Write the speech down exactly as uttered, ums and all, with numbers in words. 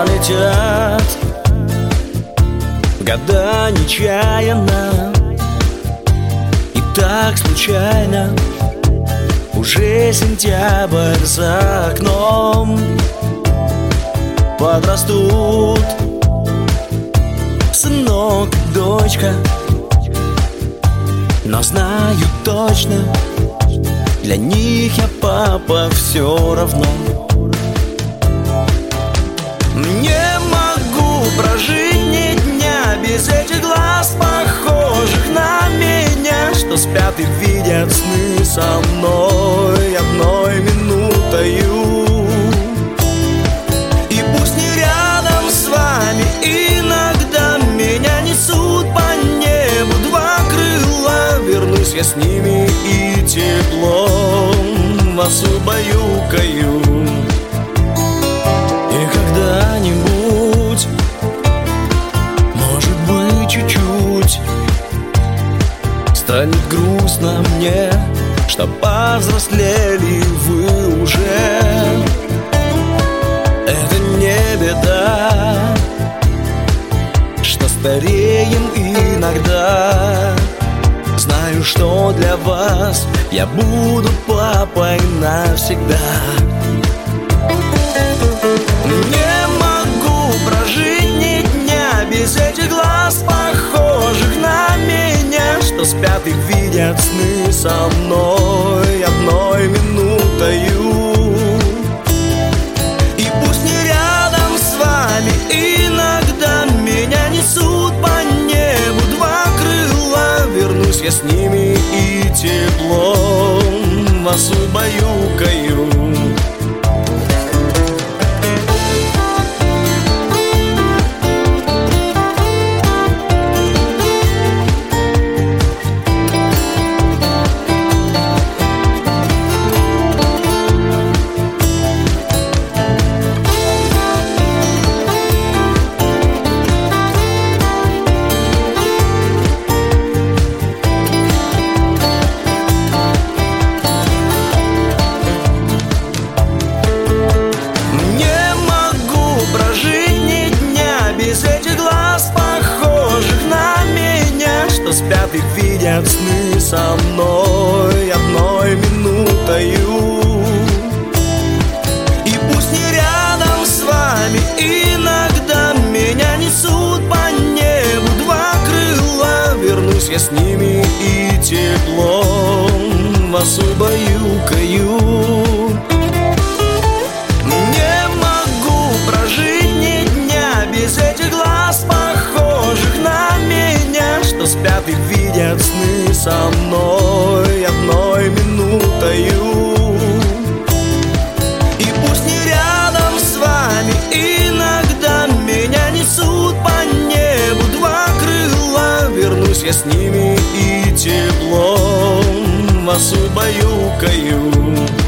летят года нечаянно, и так случайно. Уже сентябрь за окном. Подрастут сынок и дочка, но знаю точно, для них я папа все равно. Не могу прожить ни дня без этих глаз, похожих на меня, что спят и видят сны со мной одной минутою. И пусть не рядом с вами, иногда меня несут по небу два крыла. Вернусь я с ними и теплом вас убаюкаю. И когда-нибудь, может быть, чуть-чуть станет грустно мне, что повзрослели вы уже. Это не беда, что стареем иногда. Знаю, что для вас я буду папой навсегда. Не могу прожить ни дня без этих глаз, похожих на меня, что спят и видят сны со мной одной минутою. И пусть не рядом с вами, иногда меня несут по небу два крыла. Вернусь я с ними и теплом вас убаюкаю. Спят и видят сны со мной одной минутою. И пусть не рядом с вами, иногда меня несут по небу два крыла. Вернусь я с ними и теплом вас убаюкаю. Не могу прожить ни дня без этих глаз, похожих на меня, что спят и видят сны со мной одной минутою. И пусть не рядом с вами, иногда меня несут по небу два крыла. Вернусь я с ними и теплом вас убаюкаю.